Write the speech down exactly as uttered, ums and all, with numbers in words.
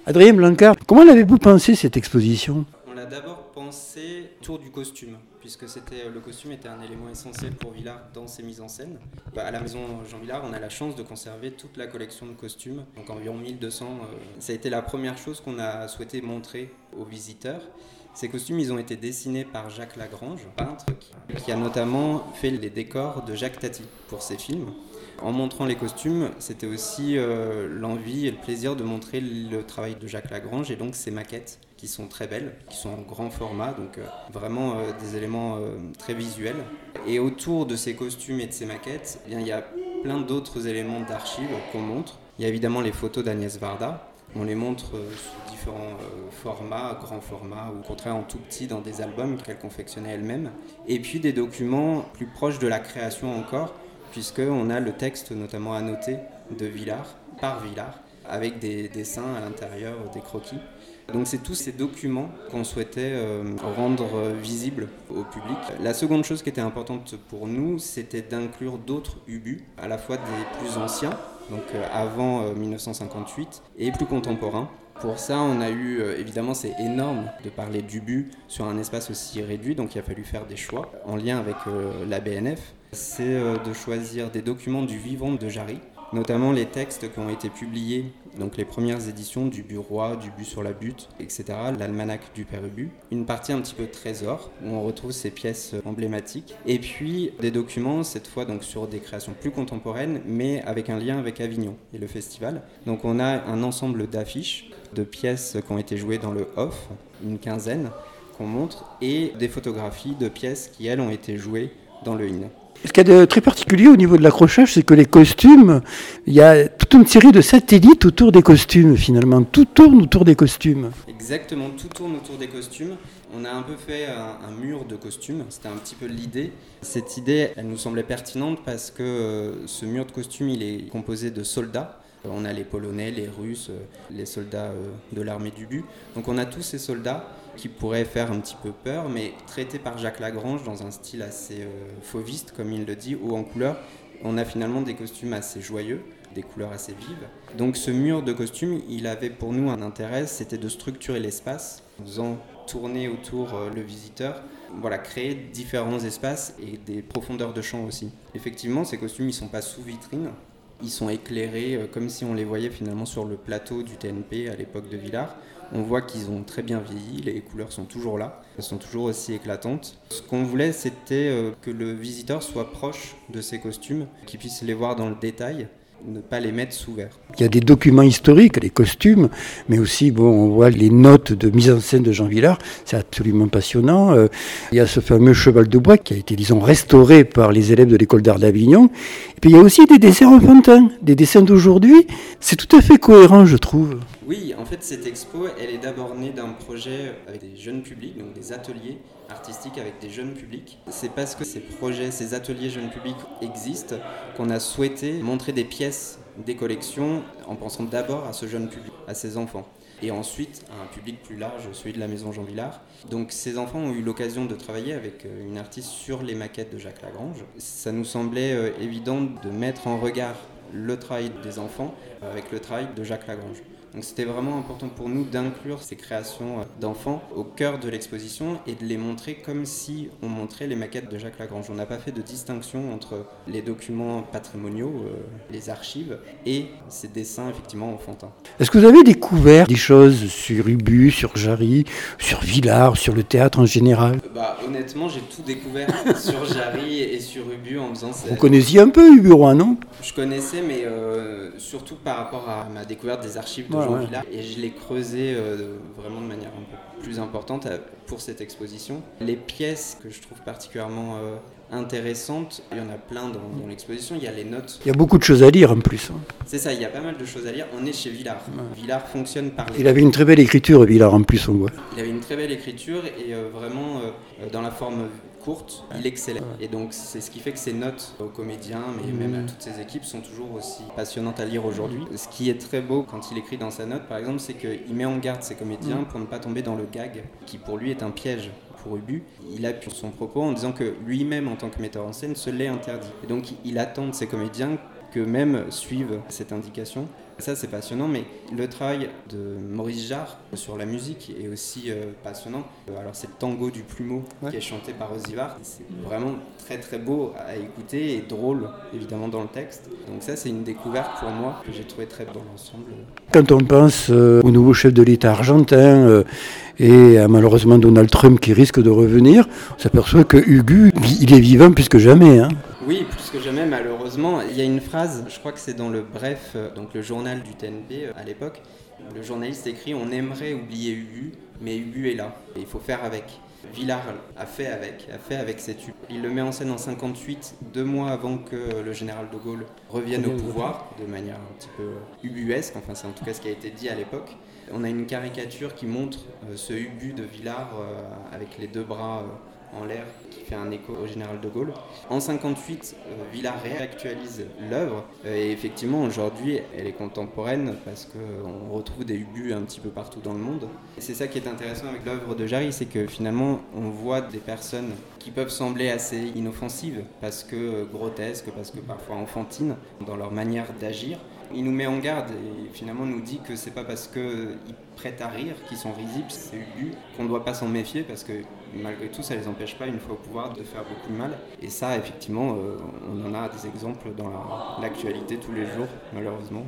Adrien Blancard, comment l'avez-vous pensé cette exposition ? On l'a d'abord pensé autour du costume, puisque c'était, le costume était un élément essentiel pour Villard dans ses mises en scène. À la maison Jean Villard, on a la chance de conserver toute la collection de costumes, donc environ mille deux cents. Ça a été la première chose qu'on a souhaité montrer aux visiteurs. Ces costumes, ils ont été dessinés par Jacques Lagrange, peintre, qui a notamment fait les décors de Jacques Tati pour ses films. En montrant les costumes, c'était aussi euh, l'envie et le plaisir de montrer le travail de Jacques Lagrange et donc ses maquettes qui sont très belles, qui sont en grand format, donc euh, vraiment euh, des éléments euh, très visuels. Et autour de ces costumes et de ces maquettes, eh bien, il y a plein d'autres éléments d'archives qu'on montre. Il y a évidemment les photos d'Agnès Varda. On les montre euh, sous différents euh, formats, grands formats ou au contraire en tout petit dans des albums qu'elle confectionnait elle-même. Et puis des documents plus proches de la création encore, puisqu'on a le texte notamment annoté de Villard, par Villard, avec des dessins à l'intérieur, des croquis. Donc c'est tous ces documents qu'on souhaitait euh, rendre visibles au public. La seconde chose qui était importante pour nous, c'était d'inclure d'autres ubus, à la fois des plus anciens, donc euh, avant euh, dix-neuf cent cinquante-huit, et plus contemporains. Pour ça, on a eu, euh, évidemment, c'est énorme de parler d'ubus sur un espace aussi réduit, donc il a fallu faire des choix en lien avec euh, la B N F. C'est euh, de choisir des documents du vivant de Jarry, notamment les textes qui ont été publiés, donc les premières éditions du but roi, du but sur la butte, et cetera, l'almanach du père Ubu, une partie un petit peu trésor, où on retrouve ces pièces emblématiques, et puis des documents, cette fois donc sur des créations plus contemporaines, mais avec un lien avec Avignon et le festival. Donc on a un ensemble d'affiches, de pièces qui ont été jouées dans le off, une quinzaine qu'on montre, et des photographies de pièces qui, elles, ont été jouées dans le in. Ce qu'il y a de très particulier au niveau de l'accrochage, c'est que les costumes, il y a toute une série de satellites autour des costumes finalement. Tout tourne autour des costumes. Exactement, tout tourne autour des costumes. On a un peu fait un, un mur de costumes, c'était un petit peu l'idée. Cette idée, elle nous semblait pertinente parce que euh, ce mur de costumes, il est composé de soldats. On a les Polonais, les Russes, les soldats de l'armée du but. Donc on a tous ces soldats qui pourraient faire un petit peu peur, mais traités par Jacques Lagrange dans un style assez euh, fauviste, comme il le dit, haut en couleur. On a finalement des costumes assez joyeux, des couleurs assez vives. Donc ce mur de costumes, il avait pour nous un intérêt, c'était de structurer l'espace, en faisant tourner autour euh, le visiteur. Voilà, créer différents espaces et des profondeurs de champ aussi. Effectivement, ces costumes, ils ne sont pas sous vitrine. Ils sont éclairés euh, comme si on les voyait finalement sur le plateau du T N P à l'époque de Villard. On voit qu'ils ont très bien vieilli, les couleurs sont toujours là, elles sont toujours aussi éclatantes. Ce qu'on voulait, c'était euh, que le visiteur soit proche de ces costumes, qu'il puisse les voir dans le détail, ne pas les mettre sous verre. Il y a des documents historiques, les costumes, mais aussi bon, on voit les notes de mise en scène de Jean Villard, c'est absolument passionnant. Euh, il y a ce fameux cheval de bois qui a été, disons, restauré par les élèves de l'école d'art d'Avignon. Et puis il y a aussi des dessins enfantins, des dessins d'aujourd'hui. C'est tout à fait cohérent, je trouve. Oui, en fait, cette expo, elle est d'abord née d'un projet avec des jeunes publics, donc des ateliers artistiques avec des jeunes publics. C'est parce que ces projets, ces ateliers jeunes publics existent qu'on a souhaité montrer des pièces des collections en pensant d'abord à ce jeune public, à ces enfants. Et ensuite à un public plus large, celui de la maison Jean Villard. Donc ces enfants ont eu l'occasion de travailler avec une artiste sur les maquettes de Jacques Lagrange. Ça nous semblait évident de mettre en regard le travail des enfants avec le travail de Jacques Lagrange. Donc c'était vraiment important pour nous d'inclure ces créations d'enfants au cœur de l'exposition et de les montrer comme si on montrait les maquettes de Jacques Lagrange. On n'a pas fait de distinction entre les documents patrimoniaux, euh, les archives, et ces dessins effectivement enfantins. Est-ce que vous avez découvert des choses sur Ubu, sur Jarry, sur Villard, sur le théâtre en général ? Bah, honnêtement, j'ai tout découvert sur Jarry et sur Ubu en faisant... Vous connaissiez un peu Ubu Roi, non ? Je connaissais, mais euh, surtout par rapport à ma découverte des archives de ouais, Jean ouais. Villard. Et je l'ai creusé euh, vraiment de manière un peu plus importante euh, pour cette exposition. Les pièces que je trouve particulièrement euh, intéressantes, il y en a plein dans, dans l'exposition. Il y a les notes. Il y a beaucoup de choses à lire en plus. Hein. C'est ça, il y a pas mal de choses à lire. On est chez Villard. Ouais. Villard fonctionne par les... Il avait une très belle écriture, Villard, en plus, on voit. Il avait une très belle écriture et euh, vraiment, euh, dans la forme courte, il excellait. Ouais. Et donc, c'est ce qui fait que ses notes aux comédiens, mais mmh. même à toutes ses équipes, sont toujours aussi passionnantes à lire aujourd'hui. Mmh. Ce qui est très beau quand il écrit dans sa note, par exemple, c'est qu'il met en garde ses comédiens mmh. pour ne pas tomber dans le gag, qui pour lui est un piège. Pour Ubu, il appuie son propos en disant que lui-même, en tant que metteur en scène, se l'est interdit. Et donc, il attend de ses comédiens qu'eux-mêmes suivent cette indication. Ça, c'est passionnant, mais le travail de Maurice Jarre sur la musique est aussi euh, passionnant. Alors, c'est le tango du plumeau ouais. qui est chanté par Ozivart. C'est vraiment très très beau à écouter et drôle, évidemment, dans le texte. Donc ça, c'est une découverte pour moi que j'ai trouvé très dans l'ensemble. Quand on pense euh, au nouveau chef de l'État argentin euh, et à malheureusement Donald Trump qui risque de revenir, on s'aperçoit que Ubu, il est vivant plus que jamais. Hein. Oui, plus que jamais, malheureusement. Il y a une phrase, je crois que c'est dans le Bref, donc le journal du T N P à l'époque. Le journaliste écrit « On aimerait oublier Ubu, mais Ubu est là, et il faut faire avec ». Villard a fait avec, a fait avec cet Ubu. Il le met en scène en cinquante-huit, deux mois avant que le général de Gaulle revienne au pouvoir, de manière un petit peu ubuesque, enfin c'est en tout cas ce qui a été dit à l'époque. On a une caricature qui montre euh, ce Ubu de Villard euh, avec les deux bras euh, en l'air, qui fait un écho au général de Gaulle. En cinquante-huit, euh, Villard réactualise l'œuvre euh, et effectivement aujourd'hui elle est contemporaine parce qu'on retrouve des Ubus un petit peu partout dans le monde. Et c'est ça qui est intéressant avec l'œuvre de Jarry, c'est que finalement on voit des personnes qui peuvent sembler assez inoffensives parce que euh, grotesques, parce que parfois enfantines dans leur manière d'agir. Il nous met en garde et finalement nous dit que c'est pas parce qu'ils prêtent à rire qu'ils sont risibles, c'est Ubu, qu'on ne doit pas s'en méfier parce que malgré tout ça les empêche pas une fois au pouvoir de faire beaucoup de mal. Et ça effectivement euh, on en a des exemples dans la, l'actualité tous les jours malheureusement.